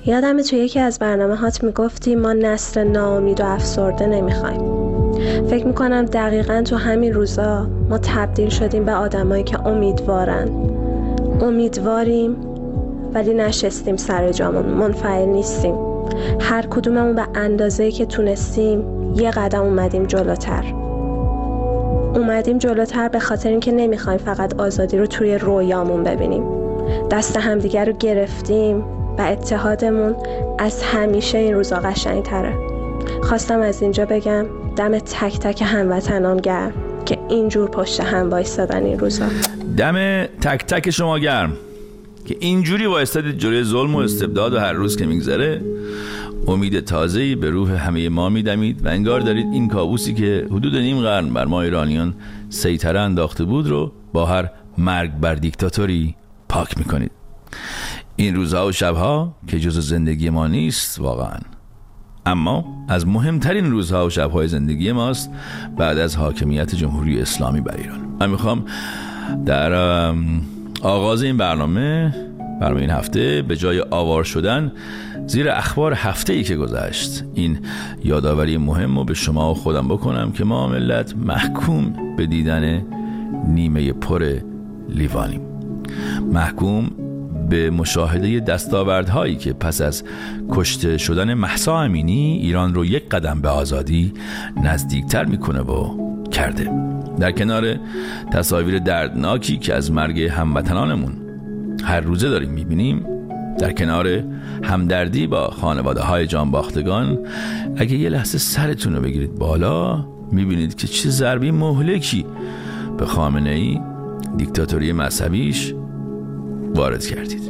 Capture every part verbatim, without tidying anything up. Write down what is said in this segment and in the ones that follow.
یادمه توی یکی از برنامه هات میگفتی ما نسل ناامید و افسرده نمیخوایم. فکر میکنم دقیقاً تو همین روزا ما تبدیل شدیم به آدمایی که امیدوارن. امیدواریم ولی نشستیم سر جامون، منفعل نیستیم. هر کدوممون به اندازه‌ای که تونستیم یه قدم اومدیم جلوتر. اومدیم جلوتر به خاطر اینکه نمیخوایم فقط آزادی رو توی رویامون ببینیم. دست همدیگر رو گرفتیم و اتحادمون از همیشه این روزا قشنگ‌تره. خواستم از اینجا بگم دم تک تک هموطنام گرم که اینجور پشت هم وایسادن این روزا. دم تک تک شما گرم که اینجوری وایسادید جلوی ظلم و استبداد و هر روز که میگذره امید تازه‌ای به روح همه ما میدمید و انگار دارید این کابوسی که حدود نیم قرن بر ما ایرانیان سیطره انداخته بود رو با هر مرگ بر دیکتاتوری پاک میکنید. این روزها و شبها که جز زندگی ما نیست واقعا، اما از مهمترین روزها و شبهای زندگی ماست بعد از حاکمیت جمهوری اسلامی بر ایران. من میخوام در آغاز این برنامه برنامه این هفته به جای آوار شدن زیر اخبار هفته‌ای که گذشت این یادآوری مهم رو به شما و خودم بکنم که ما ملت محکوم به دیدن نیمه پر لیوانیم، محکوم به مشاهده دستاوردهایی که پس از کشته شدن مهسا امینی ایران رو یک قدم به آزادی نزدیکتر میکنه و کرده. در کنار تصاویر دردناکی که از مرگ هموطنانمون هر روزه داریم میبینیم، در کنار همدردی با خانواده های جانباختگان، اگه یه لحظه سرتون رو بگیرید بالا میبینید که چه ضربه مهلکی به خامنه‌ای دیکتاتوری مذهبیش وارد کردید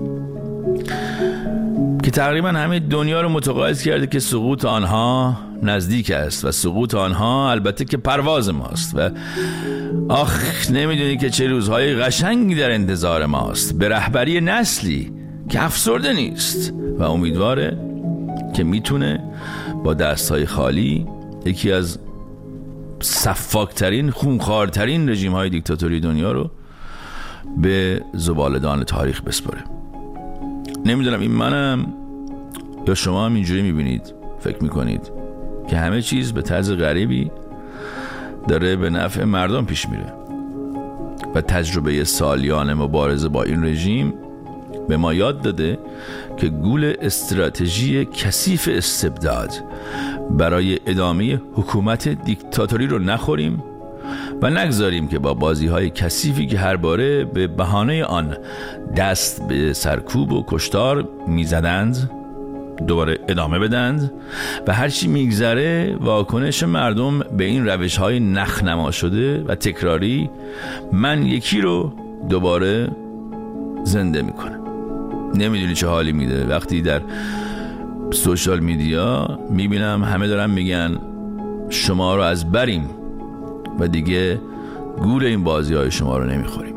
که تقریبا همه دنیا رو متقاعد کرده که سقوط آنها نزدیک است و سقوط آنها البته که پرواز ماست و آخ نمیدونی که چه روزهای قشنگی در انتظار ماست به رهبری نسلی که افسرده نیست و امیدواره که میتونه با دستهای خالی یکی از سفاکترین خونخوارترین رژیم‌های دیکتاتوری دنیا رو به زباله‌دان تاریخ بسپره. نمیدونم این منم یا شما هم اینجوری میبینید، فکر میکنید که همه چیز به طرز غریبی داره به نفع مردم پیش میره و تجربه سالیان مبارزه با این رژیم به ما یاد داده که گول استراتژی کثیف استبداد برای ادامه حکومت دیکتاتوری رو نخوریم و نگذاریم که با بازی‌های کثیفی که هر باره به بهانه آن دست به سرکوب و کشتار میزدند دوباره ادامه بدند و هرچی میگذره واکنش مردم به این روش‌های نخنما شده و تکراری من یکی رو دوباره زنده میکنه. نمیدونی چه حالی میده وقتی در سوشال میدیا میبینم همه دارن میگن شما رو از بریم و دیگه گول این بازی های شما رو نمیخوریم.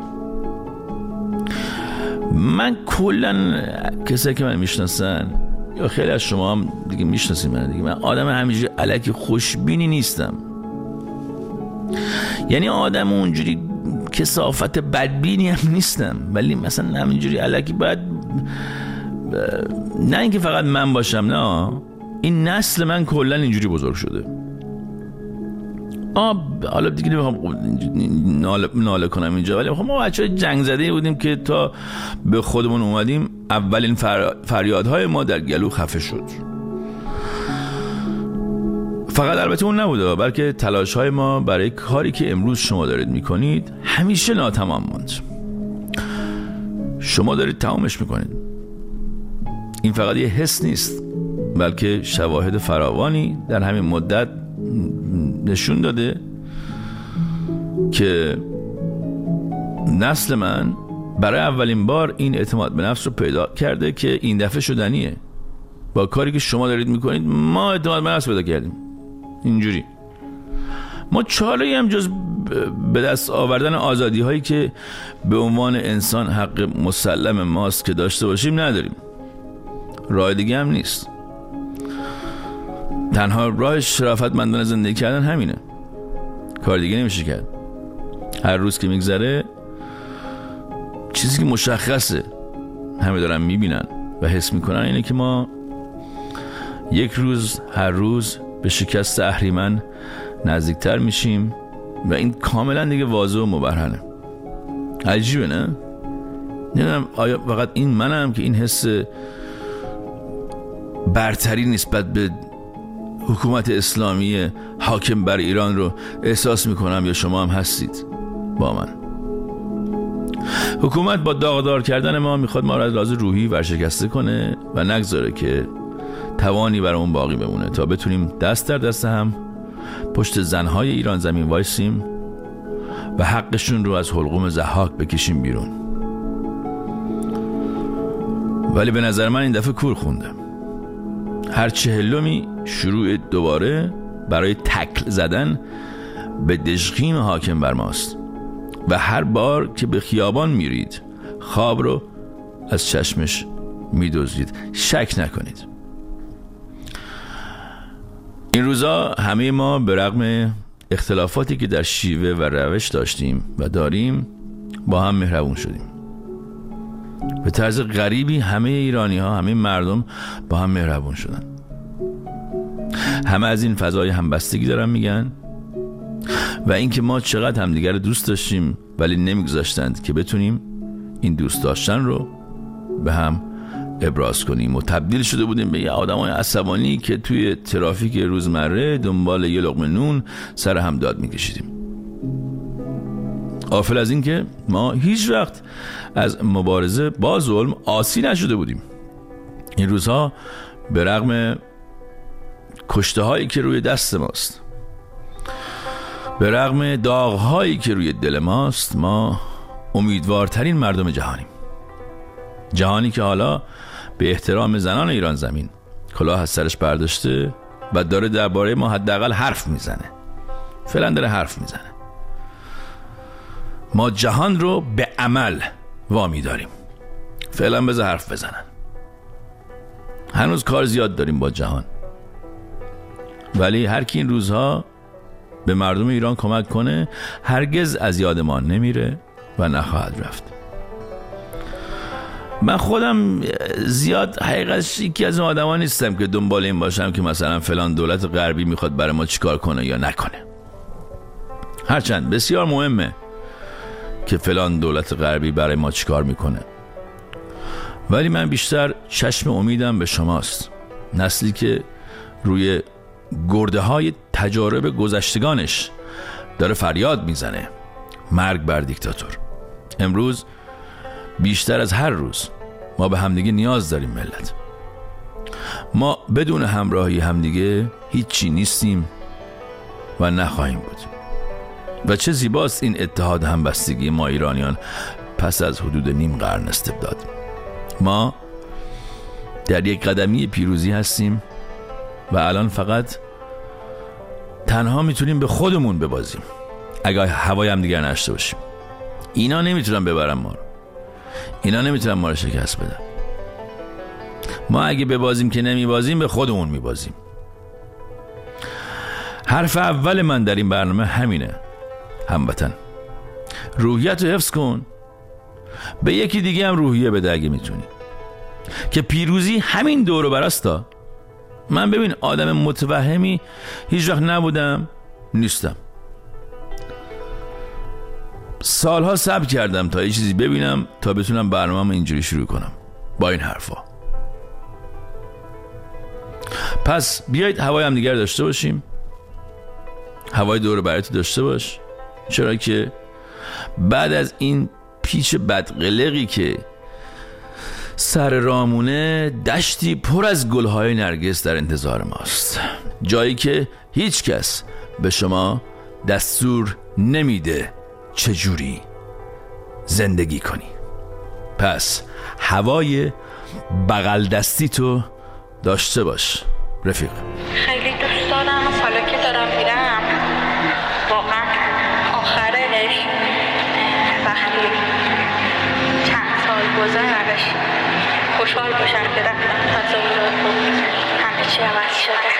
من کلن کسی که من میشناسن یا خیلی از شما هم دیگه میشناسید من دیگه من آدم همینجوری الکی خوشبینی نیستم. یعنی آدم اونجوری کثافت بدبینی هم نیستم، ولی مثلا همینجوری الکی باید نه اینکه فقط من باشم، نه این نسل من کلن اینجوری بزرگ شده. آه حالا دیگه نمیخوام ناله, ناله کنم اینجا، ولی ما بچه جنگ زده بودیم که تا به خودمون اومدیم اولین فر... فریادهای ما در گلو خفه شد. فقط البته اون نبوده، بلکه تلاشهای ما برای کاری که امروز شما دارید میکنید همیشه ناتمام ماند. شما دارید تمامش میکنید. این فقط یه حس نیست، بلکه شواهد فراوانی در همین مدت نشون داده که نسل من برای اولین بار این اعتماد به نفس رو پیدا کرده که این دفعه شدنیه. با کاری که شما دارید میکنید ما اعتماد به نفس پیدا کردیم. اینجوری ما چاله‌ای هم جز به دست آوردن آزادی هایی که به عنوان انسان حق مسلم ماست که داشته باشیم نداریم. راه دیگه هم نیست. تنها راه شرافتمندانه زندگی کردن همینه. کار دیگه نمیشه کرد. هر روز که میگذره چیزی که مشخصه همه دارن میبینن و حس میکنن اینه که ما یک روز هر روز به شکست اهریمن نزدیکتر میشیم و این کاملا دیگه واضح و مبرهنه. عجیبه نه؟ نمیدونم آیا فقط این منم که این حس برتری نسبت به حکومت اسلامی حاکم بر ایران رو احساس میکنم یا شما هم هستید با من؟ حکومت با داغدار کردن ما میخواد ما رو از لحاظ روحی ورشکسته کنه و نگذاره که توانی برامون باقی بمونه تا بتونیم دست در دست هم پشت زنهای ایران زمین وایسیم و حقشون رو از حلقوم ضحاک بکشیم بیرون. ولی به نظر من این دفعه کور خونده. هر چهلمی شروع دوباره برای تکل زدن به دژخیم حاکم بر ماست و هر بار که به خیابان میرید خواب رو از چشمش میدزدید. شک نکنید. این روزا همه ما به رغم اختلافاتی که در شیوه و روش داشتیم و داریم با هم مهربون شدیم. به طرز غریبی همه ایرانی ها، همه مردم با هم مهربون شدن. همه از این فضای همبستگی دارن میگن و اینکه ما چقدر همدیگر رو دوست داشتیم ولی نمیگذاشتند که بتونیم این دوست داشتن رو به هم ابراز کنیم و تبدیل شده بودیم به یه آدمای عصبانی که توی ترافیک روزمره دنبال یه لقمه نون سر هم داد میکشیدیم. غافل از این که ما هیچ وقت از مبارزه با ظلم آسی نشده بودیم. این روزها به رغم کشته هایی که روی دست ماست، به رغم داغ هایی که روی دل ماست، ما امیدوارترین مردم جهانیم. جهانی که حالا به احترام زنان ایران زمین کلاه از سرش برداشته و داره درباره ما حداقل حرف میزنه. فعلا داره حرف میزنه. ما جهان رو به عمل وامی داریم. فعلا بذار حرف بزنن. هنوز کار زیاد داریم با جهان، ولی هر کی این روزها به مردم ایران کمک کنه هرگز از یاد ما نمیره و نخواهد رفت. من خودم زیاد حقیقتش یکی از اون آدما نیستم که دنبال این باشم که مثلا فلان دولت غربی میخواد برای ما چیکار کنه یا نکنه. هرچند بسیار مهمه که فلان دولت غربی برای ما چیکار میکنه، ولی من بیشتر چشم امیدم به شماست، نسلی که روی گرده های تجارب گذشتگانش داره فریاد میزنه مرگ بر دیکتاتور. امروز بیشتر از هر روز ما به همدیگه نیاز داریم. ملت، ما بدون همراهی همدیگه هیچی نیستیم و نخواهیم بود. و چه زیباست این اتحاد همبستگی ما ایرانیان پس از حدود نیم قرن استبداد. ما در یک قدمی پیروزی هستیم و الان فقط تنها میتونیم به خودمون ببازیم اگه هوای هم دیگر نشته باشیم. اینا نمیتونن ببرن ما رو. اینا نمیتونن ما رو شکست بدن. ما اگه ببازیم که نمیبازیم به خودمون میبازیم. حرف اول من در این برنامه همینه. هموطن، روحیت رو حفظ کن، به یکی دیگه هم روحیه بده اگه میتونی، که پیروزی همین دور و براستا. من ببین آدم متوهمی هیچ وقت نبودم، نیستم. سالها صبر کردم تا یه چیزی ببینم تا بتونم برنامه‌مو اینجوری شروع کنم با این حرفا. پس بیایید هوای هم دیگر داشته باشیم. هوای دور و برات داشته باش، چرا که بعد از این پیچ بدقلقی که سر رامونه دشتی پر از گلهای نرگس در انتظار ماست، جایی که هیچ کس به شما دستور نمیده چجوری زندگی کنی. پس هوای بغل دستی تو داشته باش رفیق. خیلی دوست دارم، حالا که دارم میرم واقعا آخرش وقتی چند سال گذشت خوشحال باشم که رفتم تصاویرات رو همه چی عوض شده.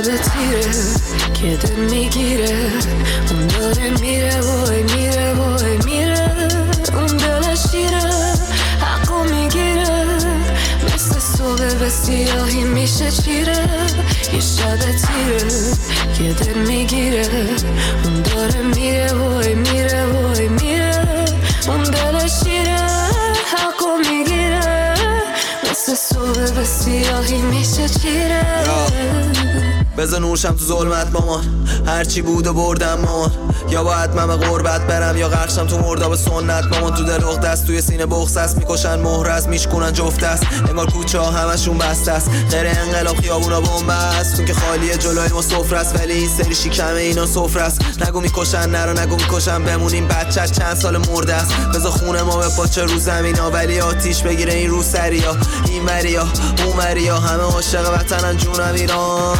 تیره که دل میگیره، اون داره میره وای میره وای میره، اون دل شیره حقو میگیره، مثل صبح به سیاهی میشه چیره، یه شب تیره که دل میگیره، اون داره میره وای میره وای میره، اون دل شیره حقو میگیره، مثل صبح به سیاهی میشه چیره. بذار نورشم تو ظلمت مامان، هرچی بود و بردم مامان، یا باید من به غربت برم یا غرقشم تو مرداب سنت مامان. تو دل اخت دست توی سینه بغض است، میکشن مهر است میشکنن جفت است، انگار کوچه ها همشون بسته است، غیر انقلاب خیابونا بمب است، اون که خالیه جلوی ما سفره است، ولی این سری شکم اینا سفره است. نگو میکشن نرو نگو میکشن، بمونیم بچه چند سال مرده است، بذار خونه ما به پاچه رو زمینا، ولی آتیش بگیره این رو سریا، این وریا اون وریا، همه عاشق وطنن جونم ایران.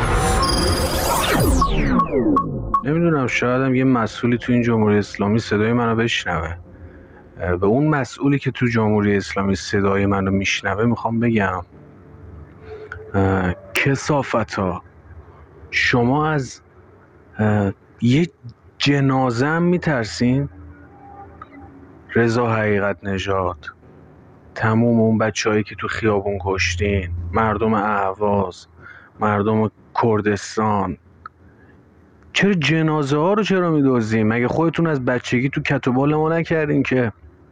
نمیدونم، شاید هم یه مسئولی تو این جمهوری اسلامی صدای منو بشنوه. به اون مسئولی که تو جمهوری اسلامی صدای منو میشنوه میخوام بگم کثافتا، شما از یه جنازه هم میترسین؟ رضا حقیقت نژاد، تموم اون بچه‌هایی که تو خیابون کشتین، مردم اهواز، مردم کردستان، چرا جنازه ها رو چرا میدوزین؟ مگه خودتون از بچگی تو کت و بال ما نکردین که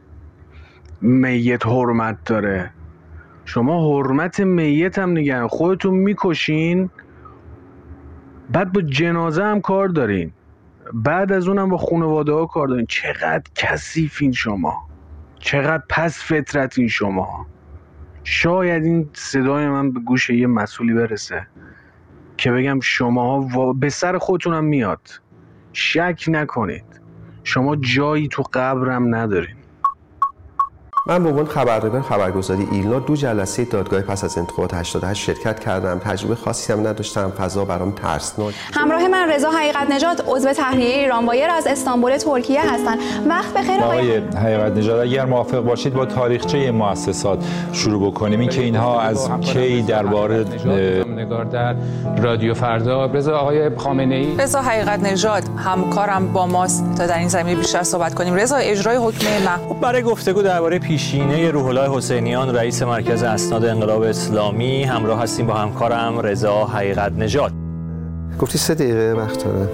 میت حرمت داره؟ شما حرمت میت هم نگن، خودتون میکشین، بعد با جنازه هم کار دارین، بعد از اونم با خانواده ها کار دارین. چقدر کثیفین شما، چقدر پس فطرتین شما. شاید این صدای من به گوش یه مسئولی برسه که بگم شماها به سر خودتونم میاد، شک نکنید، شما جایی تو قبرم ندارین. من به عنوان خبرنگار خبرگزاری ایلنا دو جلسه دادگاه پس از انتخابات هشتاد و هشت شرکت کردم. تجربه خاصی هم نداشتم، فضا برام ترسناک. همراه من رضا حقیقت نژاد، عضو تحریریه ایران وایر از استانبول ترکیه هستن. وقت بخیر آقای حقیقت نژاد. اگر موافق باشید با تاریخچه مؤسسات شروع بکنیم، این که اینها از کی درباره نگار در رادیو فردا. رضا آقای خامنه‌ای. رضا حقیقت نژاد همکارم با ماست تا در این زمینه بیشتر صحبت کنیم. رضا، اجرای حکم محکوم برای گفتگو درباره پیشینه روح الله حسینیان رئیس مرکز اسناد انقلاب اسلامی همراه هستیم با همکارم رضا حقیقت نژاد. گفتی سه دقیقه وقت داره.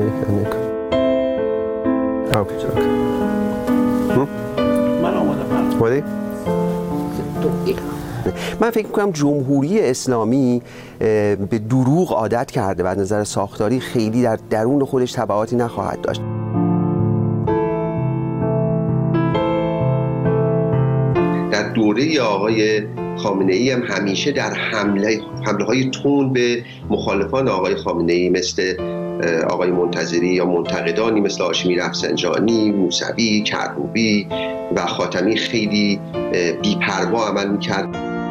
من آمادم. ولی من فکر می‌کنم جمهوری اسلامی به دروغ عادت کرده و از نظر ساختاری خیلی در درون خودش تبعاتی نخواهد داشت. در دوره آقای خامنه‌ای هم همیشه در حمله حمله‌های تند به مخالفان آقای خامنه‌ای مثل آقای منتظری یا منتقدانی مثل هاشمی رفسنجانی، موسوی، کروبی و خاتمی خیلی بی‌پروا عمل می‌کرد.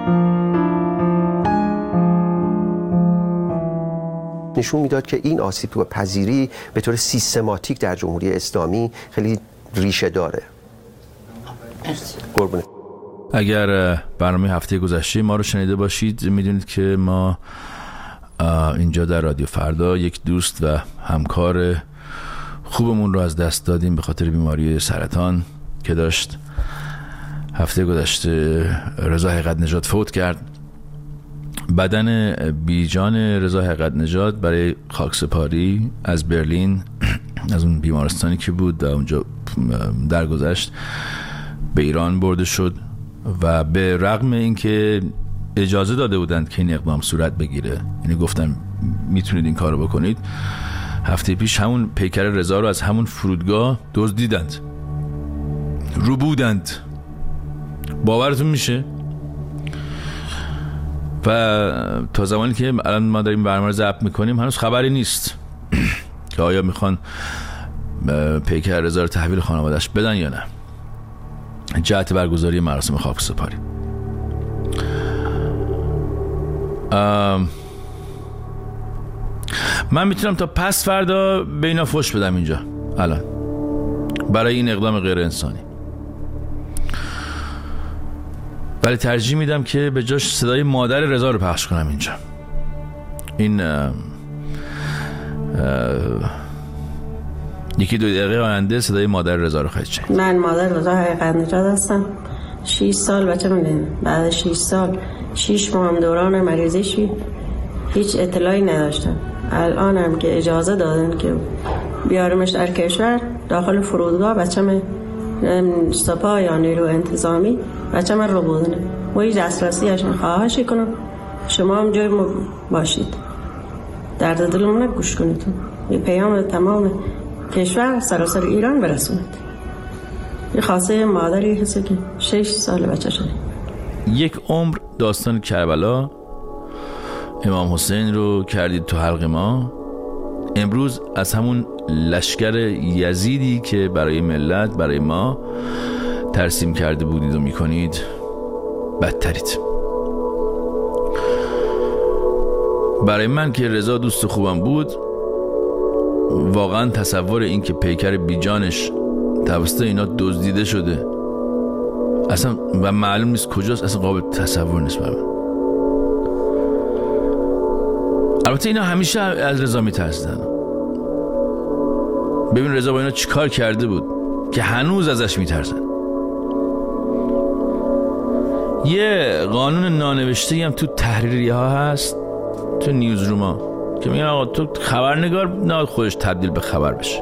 نشون میداد که این آسیب پذیری به طور سیستماتیک در جمهوری اسلامی خیلی ریشه داره. قربونه. اگر برنامه هفته گذشته ما رو شنیده باشید میدونید که ما اینجا در رادیو فردا یک دوست و همکار خوبمون رو از دست دادیم به خاطر بیماری سرطان که داشت. هفته گذشته رضا حقیقت نژاد فوت کرد. بدن بیجان رضا حقیقت نژاد برای خاکسپاری از برلین، از اون بیمارستانی که بود و اونجا درگذشت، به ایران برده شد و به رغم اینکه اجازه داده بودند که این اقدام صورت بگیره، یعنی گفتن میتونید این کارو بکنید، هفته پیش همون پیکر رضا رو از همون فرودگاه دزدیدند، رو بودند. باورتون میشه؟ و تا زمانی که الان ما داریم برنامه رو ضبط میکنیم هنوز خبری نیست که آیا میخوان پیکر رضا رو تحویل خانواده‌اش بدن یا نه، جهت برگزاری مراسم خاکسپاری. من میتونم تا پس فردا به اینا فوش بدم اینجا الان برای این اقدام غیر انسانی، ولی ترجیح میدم که به جاش صدای مادر رضا رو پخش کنم اینجا. این یکی دو دقیقه آینده صدای مادر رضا رو خواهید شنید. من مادر رضا حقیقت نژاد هستم. شش سال بچه من بعد شش سال شش ماه هم دوران مریضی شد، هیچ اطلاعی نداشتم. الان هم که اجازه دادن که بیارمش در کشور داخل فرودگاه، بچه من سپاه یا نیرو انتظامی بچه من رو بودنه و هیچ دسترسیش خواهش کنم شما هم جای ما باشید، درد دلمون رو گوش کنید، یه پیام تمام کشور سراسر ایران برسونید. یه خاصه مادری هسته که شش سال بچه شده. یک عمر داستان کربلا امام حسین رو کردید تو حلق ما. امروز از همون لشکر یزیدی که برای ملت، برای ما ترسیم کرده بودید و میکنید بدترید. برای من که رضا دوست خوبم بود، واقعا تصور این که پیکر بیجانش توسط اینا دزدیده شده اصلا و معلوم نیست کجاست، اصلا قابل تصور نیست برای من. البته اینا همیشه از رضا میترسیدن. ببین رضا با اینا چیکار کرده بود که هنوز ازش میترسن. یه قانون نانوشته هم تو تحریریه ها هست، تو نیوز روما، که میگن آقا تو خبرنگار نه خودش تبدیل به خبر بشه.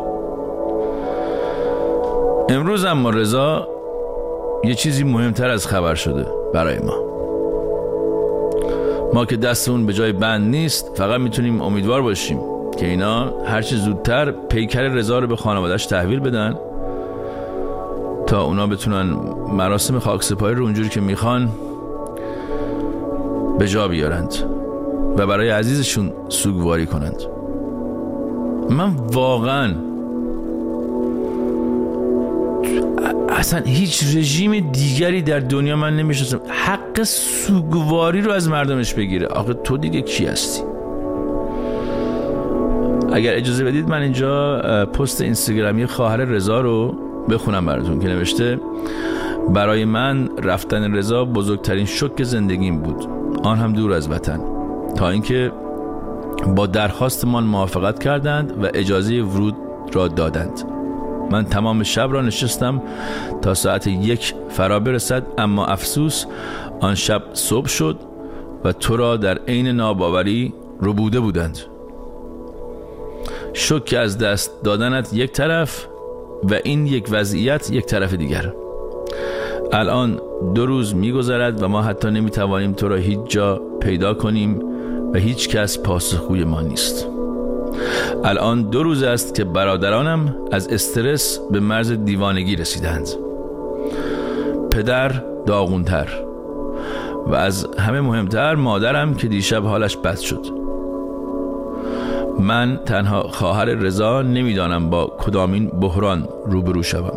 امروز اما رضا یه چیزی مهمتر از خبر شده برای ما. ما که دستمون به جای بند نیست، فقط میتونیم امیدوار باشیم که اینا هرچی زودتر پیکر رضا رو به خانواده‌اش تحویل بدن تا اونا بتونن مراسم خاکسپاری رو اونجوری که میخوان به جا بیارند و برای عزیزشون سوگواری کنند. من واقعا اصلا هیچ رژیم دیگری در دنیا من نمیشناسم حق سوگواری رو از مردمش بگیره. آخه تو دیگه کی هستی؟ اگر اجازه بدید من اینجا پست اینستاگرامی خواهر رضا رو بخونم براتون که نوشته: برای من رفتن رضا بزرگترین شوک زندگیم بود، آن هم دور از وطن، تا اینکه با درخواستمان موافقت کردند و اجازه ورود را دادند. من تمام شب را نشستم تا ساعت یک فرا برسد، اما افسوس آن شب صبح شد و تو را در عین ناباوری ربوده بودند. شوک از دست دادنت یک طرف و این یک وضعیت یک طرف دیگر. الان دو روز می‌گذرد و ما حتی نمی‌توانیم تو را هیچ جا پیدا کنیم و هیچ کس پاسخگوی ما نیست. الان دو روز است که برادرانم از استرس به مرز دیوانگی رسیدند. پدر داغونتر و از همه مهمتر مادرم که دیشب حالش بد شد. من تنها خواهر رضا نمیدانم با کدامین بحران روبرو شوم،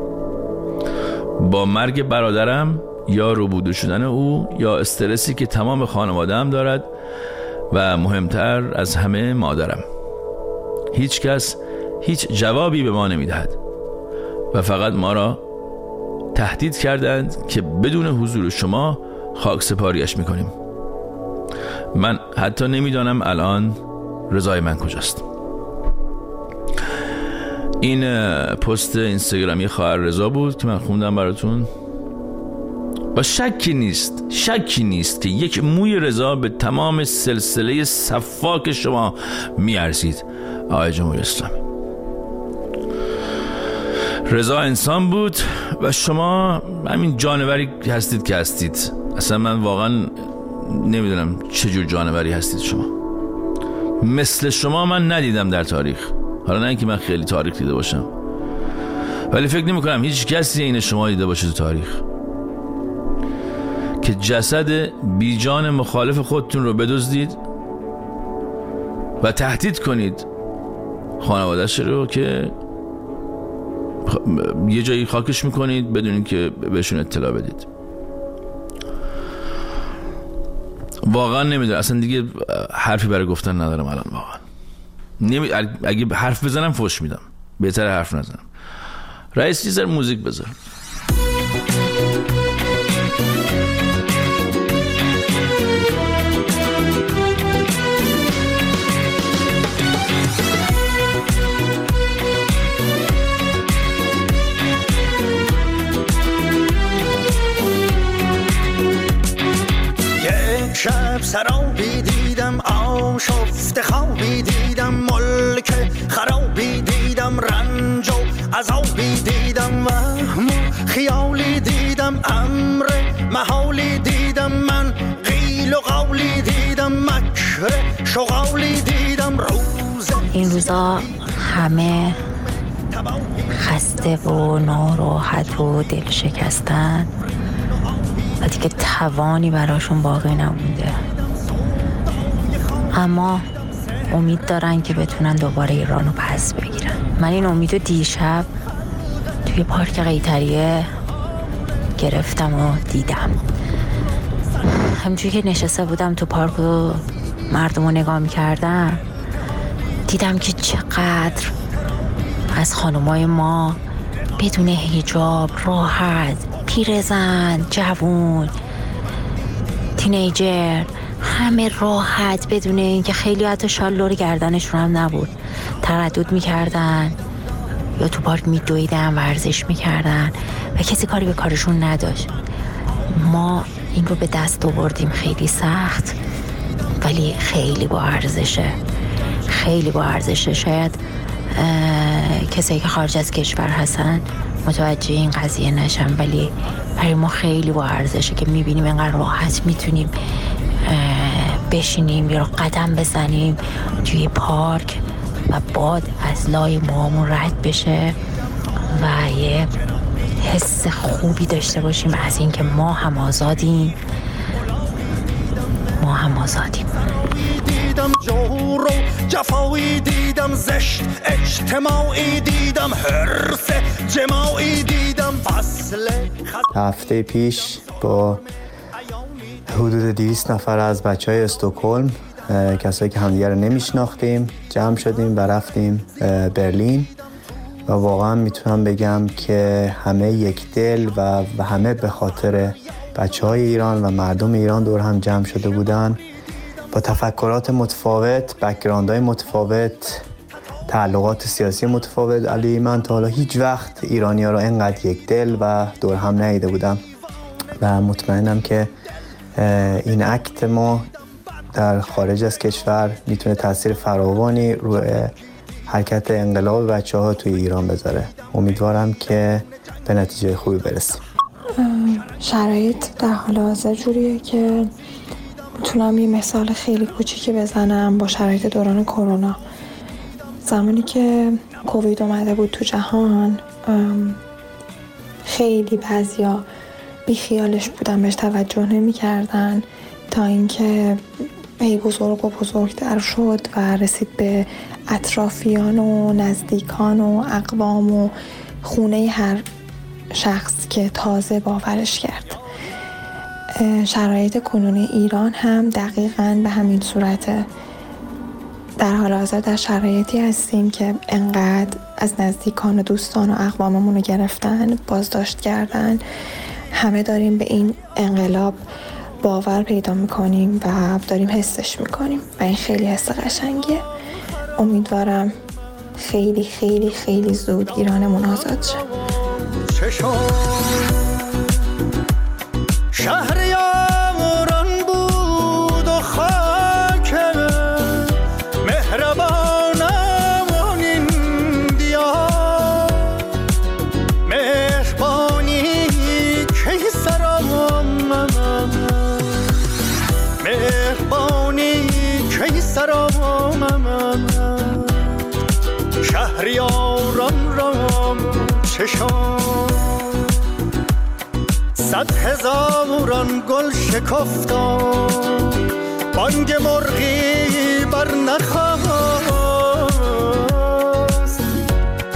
با مرگ برادرم یا ربوده شدن او یا استرسی که تمام خانواده‌ام دارد و مهمتر از همه مادرم. هیچ کس هیچ جوابی به ما نمیدهد و فقط ما را تهدید کردند که بدون حضور شما خاک سپاریش میکنیم. من حتی نمیدانم الان رضای من کجاست. این پست اینستاگرامی خواهر رضا بود که من خوندم براتون و شکی نیست شکی نیست که یک موی رضا به تمام سلسله صفاک شما میارزید. آقای جمهوری اسلامی، رضا انسان بود و شما همین جانوری هستید که هستید. اصلا من واقعا نمیدونم چجور جانوری هستید شما. مثل شما من ندیدم در تاریخ. حالا نه اینکه من خیلی تاریخ دیده باشم، ولی فکر نمی کنم هیچ کسی این شما دیده باشه تو تاریخ که جسد بیجان مخالف خودتون رو بدزدید و تهدید کنید خانواده‌اش رو که یه جایی خاکش میکنید بدون اینکه بهشون اطلاع بدید. واقعا نمیدونم، اصلا دیگه حرفی برای گفتن ندارم الان. واقعا نمی... اگه حرف بزنم فوش میدم، بهتره حرف نزنم. رئیس چیزر موزیک بذار. سرابی دیدم آشفته خوابی دیدم ملک خرابی دیدم رنج و عذابی دیدم وهم و خیالی دیدم امر محالی دیدم من قیل و قولی دیدم مکر شغالی دیدم روز این روزا همه خسته و ناراحت و دل شکستن و دیگه توانی براشون باقی نمونده، اما امید دارن که بتونن دوباره ایرانو پس بگیرن. من این امیدو دیشب توی پارک قیطریه گرفتم و دیدم. همونجوری که نشسته بودم تو پارک و مردم رو نگاه میکردم، دیدم که چقدر از خانمای ما بدون حجاب راحت، پیرزن، جوون، تینیجر، همه راحت بدون اینکه خیلی حتی شال لور گردنشون هم نبود تردد میکردن یا تو پارک میدویدن، ورزش میکردن و کسی کاری به کارشون نداشت. ما این رو به دست آوردیم، خیلی سخت ولی خیلی با ارزشه، خیلی با ارزشه. شاید کسایی که خارج از کشور هستن متوجه این قضیه نشن، ولی برای ما خیلی با ارزشه که میبینیم اینقدر راحت میتونیم بشینیم یا قدم بزنیم توی پارک و باد از لای موامون رد بشه و یه حس خوبی داشته باشیم از این که ما هم آزادیم، ما هم آزادیم. دیدم جور و جفایی دیدم، زشت اجتماعی دیدم، حرف جماعی دیدم، فصل هفته پیش با حدود دویست نفر از بچه های استکهلم، کسایی که همدیگه رو نمیشناختیم، جمع شدیم و رفتیم برلین و واقعا میتونم بگم که همه یک دل و همه به خاطر بچه های ایران و مردم ایران دور هم جمع شده بودن با تفکرات متفاوت، بک‌گراندهای متفاوت، تعلقات سیاسی متفاوت. علی من تا حالا هیچ وقت ایرانی ها رو اینقدر یک دل و دور هم ندیده بودم و مطمئنم که این اکت ما در خارج از کشور میتونه تاثیر فراوانی روی حرکت انقلاب بچه ها توی ایران بذاره. امیدوارم که به نتیجه خوبی برسیم. شرایط در حال حاضر جوریه که میتونم یه مثال خیلی کوچیکی بزنم با شرایط دوران کرونا. زمانی که کووید اومده بود تو جهان، خیلی بعضیا بیخیالش بودن، بهش توجه نمی کردن تا اینکه هی بزرگ و بزرگتر شد و رسید به اطرافیان و نزدیکان و اقوام و خونه هر شخص که تازه باورش کرد. شرایط کنونی ایران هم دقیقاً به همین صورته. در حال حاضر در شرایطی هستیم که انقدر از نزدیکان و دوستان و اقواممون رو گرفتن، بازداشت کردن. همه داریم به این انقلاب باور پیدا میکنیم و داریم حسش میکنیم و این خیلی حس قشنگیه. امیدوارم خیلی خیلی خیلی زود ایرانمون آزاد شه. شهریاران بود و خاک مهربانم این دیار، مهربانی که سرام مهربانی که سرام شهریاران رام چشم صد هزاران گل شکفتا، بانگ مرغی بر نخواست،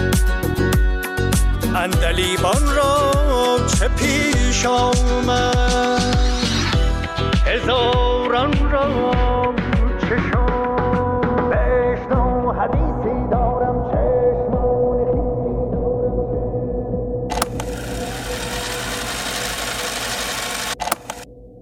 عندلیبان را چه پیش آمد